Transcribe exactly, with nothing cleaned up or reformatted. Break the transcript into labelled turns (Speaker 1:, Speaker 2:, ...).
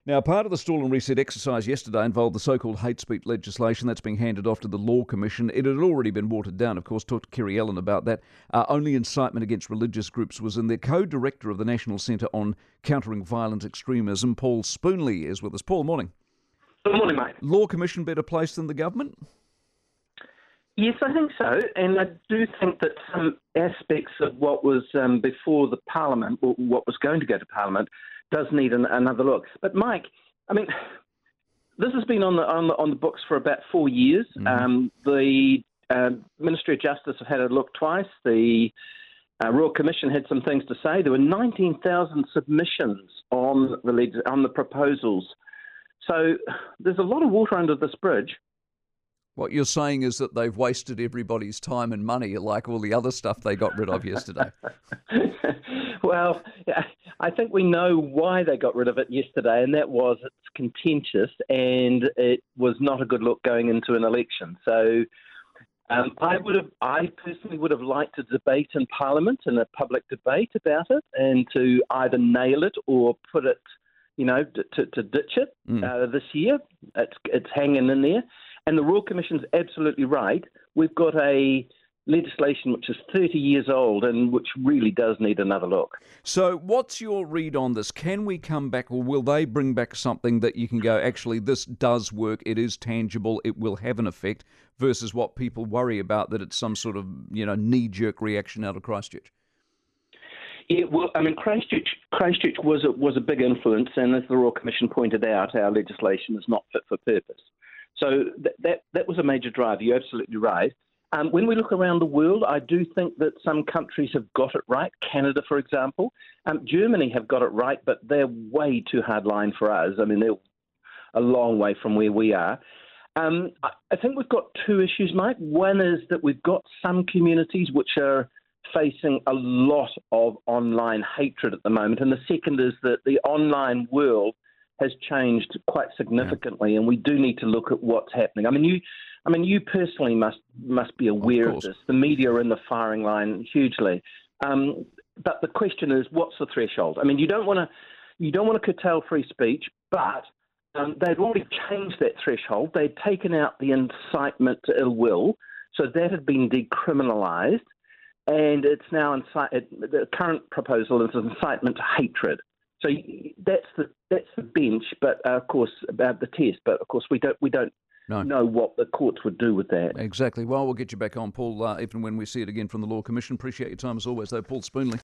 Speaker 1: Now, part of the stall and reset exercise yesterday involved the so-called hate speech legislation that's being handed off to the Law Commission. It had already been watered down, of course. Talked to Kerry Allen about that. Uh, only incitement against religious groups was in there. Co-director of the National Centre on Countering Violent Extremism, Paul Spoonley, is with us. Paul, morning.
Speaker 2: Good morning, mate.
Speaker 1: Law Commission better placed than the government?
Speaker 2: Yes, I think so, and I do think that some aspects of what was um, before the Parliament, or what was going to go to Parliament, does need an, another look. But Mike, I mean, this has been on the on the, on the books for about four years. Mm-hmm. Um, the uh, Ministry of Justice have had a look twice. The uh, Royal Commission had some things to say. There were nineteen thousand submissions on the leg- on the proposals. So there's a lot of water under this bridge.
Speaker 1: What you're saying is that they've wasted everybody's time and money, like all the other stuff they got rid of yesterday.
Speaker 2: Well, I think we know why they got rid of it yesterday, and that was it's contentious and it was not a good look going into an election. So um, I would have, I personally would have liked a debate in Parliament and a public debate about it, and to either nail it or put it, you know, to, to ditch it mm. uh, this year. It's it's hanging in there. And the Royal Commission's absolutely right. We've got a legislation which is thirty years old and which really does need another look.
Speaker 1: So what's your read on this? Can we come back, or will they bring back something that you can go, actually, this does work, it is tangible, it will have an effect, versus what people worry about, that it's some sort of, you know, knee-jerk reaction out of Christchurch?
Speaker 2: Yeah, well, I mean, Christchurch, Christchurch was a, was a big influence, and as the Royal Commission pointed out, our legislation is not fit for purpose. So th- that that was a major driver. You're absolutely right. Um, when we look around the world, I do think that some countries have got it right. Canada, for example. Um, Germany have got it right, but they're way too hardline for us. I mean, they're a long way from where we are. Um, I, I think we've got two issues, Mike. One is that we've got some communities which are facing a lot of online hatred at the moment. And the second is that the online world has changed quite significantly, yeah. and we do need to look at what's happening. I mean, you, I mean, you personally must must be aware of, of this. The media are in the firing line hugely, um, but the question is, what's the threshold? I mean, you don't want to you don't want to curtail free speech, but um, they'd already changed that threshold. They'd taken out the incitement to ill will, so that had been decriminalised, and it's now incite. It, the current proposal is incitement to hatred. So that's the that's the bench, but uh, of course about the test. But of course we don't we don't no. know what the courts would do with that.
Speaker 1: Exactly. Well, we'll get you back on, Paul, uh, even when we see it again from the Law Commission. Appreciate your time as always, though, Paul Spoonley.